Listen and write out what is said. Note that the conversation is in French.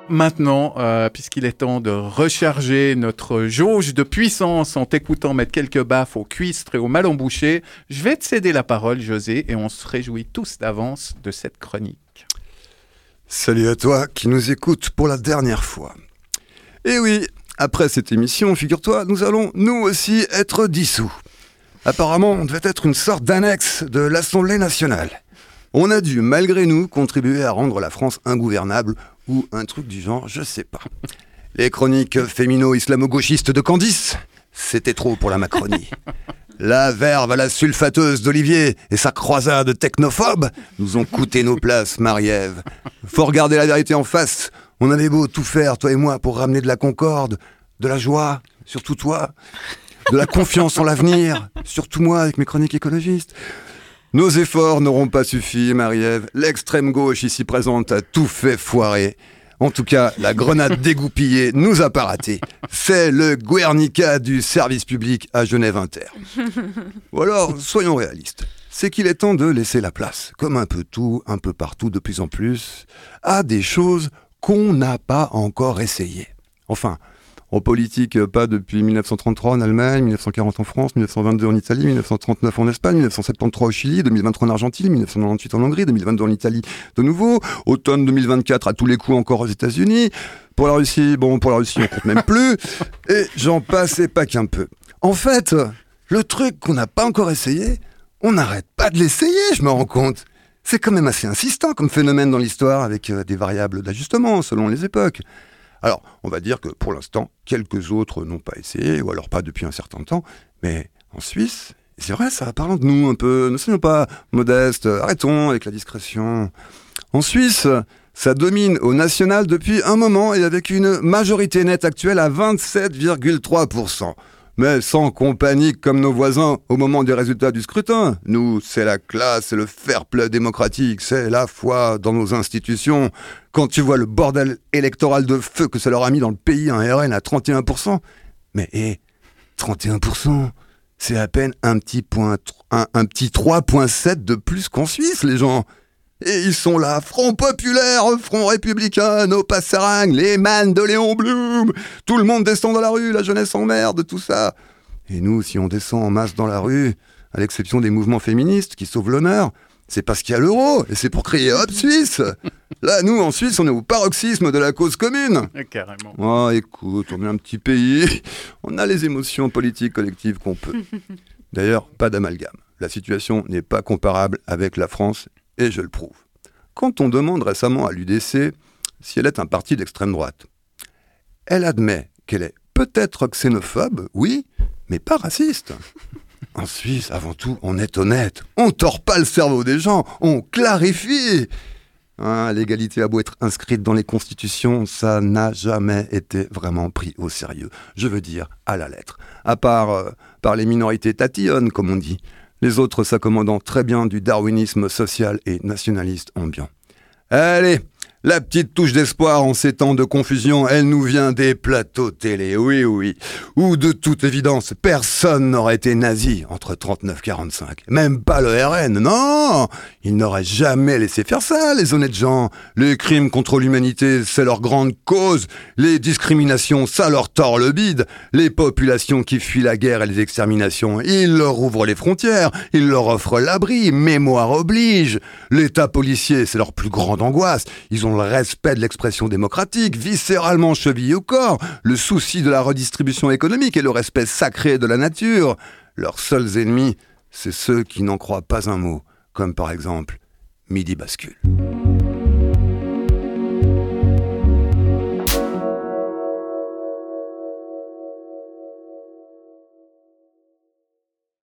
maintenant, puisqu'il est temps de recharger notre jauge de puissance en t'écoutant mettre quelques baffes aux cuistres et aux mal embouchés, je vais te céder la parole, José, et on se réjouit tous d'avance de cette chronique. Salut à toi qui nous écoutes pour la dernière fois. Et oui, après cette émission, figure-toi, nous allons nous aussi être dissous. Apparemment, on devait être une sorte d'annexe de l'Assemblée nationale. On a dû, malgré nous, contribuer à rendre la France ingouvernable ou un truc du genre, je sais pas. Les chroniques fémino-islamo-gauchistes de Candice, c'était trop pour la Macronie. La verve à la sulfateuse d'Olivier et sa croisade technophobe nous ont coûté nos places, Marie-Ève. Faut regarder la vérité en face. On avait beau tout faire, toi et moi, pour ramener de la concorde, de la joie, surtout toi, de la confiance en l'avenir, surtout moi avec mes chroniques écologistes. Nos efforts n'auront pas suffi, Marie-Ève. L'extrême gauche ici présente a tout fait foirer. En tout cas, la grenade dégoupillée nous a pas raté. C'est le Guernica du service public à Genève Inter. Ou alors, soyons réalistes. C'est qu'il est temps de laisser la place, comme un peu tout, un peu partout, de plus en plus, à des choses qu'on n'a pas encore essayées. Enfin, en politique, pas depuis 1933 en Allemagne, 1940 en France, 1922 en Italie, 1939 en Espagne, 1973 au Chili, 2023 en Argentine, 1998 en Hongrie, 2022 en Italie de nouveau, automne 2024 à tous les coups encore aux États-Unis. Pour la Russie, on compte même plus. Et j'en passe et pas qu'un peu. En fait, le truc qu'on n'a pas encore essayé, on n'arrête pas de l'essayer, je me rends compte. C'est quand même assez insistant comme phénomène dans l'histoire avec des variables d'ajustement selon les époques. Alors, on va dire que pour l'instant, quelques autres n'ont pas essayé, ou alors pas depuis un certain temps, mais en Suisse, c'est vrai ça, parlons de nous un peu, ne soyons pas modestes, arrêtons avec la discrétion. En Suisse, ça domine au national depuis un moment et avec une majorité nette actuelle à 27,3%. Mais sans qu'on panique comme nos voisins au moment des résultats du scrutin. Nous, c'est la classe, c'est le fair play démocratique, c'est la foi dans nos institutions. Quand tu vois le bordel électoral de feu que ça leur a mis dans le pays, un RN à 31%. Mais 31%, c'est à peine un petit 3,7 de plus qu'en Suisse, les gens. Et ils sont là, Front populaire, Front républicain, nos passerangues, les mannes de Léon Blum. Tout le monde descend dans la rue, la jeunesse en merde, tout ça. Et nous, si on descend en masse dans la rue, à l'exception des mouvements féministes qui sauvent l'honneur, c'est parce qu'il y a l'euro, et c'est pour crier « Hop, Suisse !» Là, nous, en Suisse, on est au paroxysme de la cause commune. Carrément. Oh, écoute, on est un petit pays, on a les émotions politiques collectives qu'on peut. D'ailleurs, pas d'amalgame. La situation n'est pas comparable avec la France, et je le prouve. Quand on demande récemment à l'UDC si elle est un parti d'extrême droite, elle admet qu'elle est peut-être xénophobe, oui, mais pas raciste. En Suisse, avant tout, on est honnête. On tord pas le cerveau des gens, on clarifie. L'égalité a beau être inscrite dans les constitutions, ça n'a jamais été vraiment pris au sérieux. Je veux dire, à la lettre. À part par les minorités tatillonnes, comme on dit. Les autres s'accommodant très bien du darwinisme social et nationaliste ambiant. Allez, la petite touche d'espoir en ces temps de confusion, elle nous vient des plateaux télé, oui, où de toute évidence, personne n'aurait été nazi entre 39-45. Même pas le RN, non. Ils n'auraient jamais laissé faire ça, les honnêtes gens. Les crimes contre l'humanité, c'est leur grande cause. Les discriminations, ça leur tord le bide. Les populations qui fuient la guerre et les exterminations, ils leur ouvrent les frontières, ils leur offrent l'abri, mémoire oblige. L'État policier, c'est leur plus grande angoisse. Ils ont le respect de l'expression démocratique, viscéralement chevillé au corps, le souci de la redistribution économique et le respect sacré de la nature. Leurs seuls ennemis, c'est ceux qui n'en croient pas un mot, comme par exemple Midi Bascule.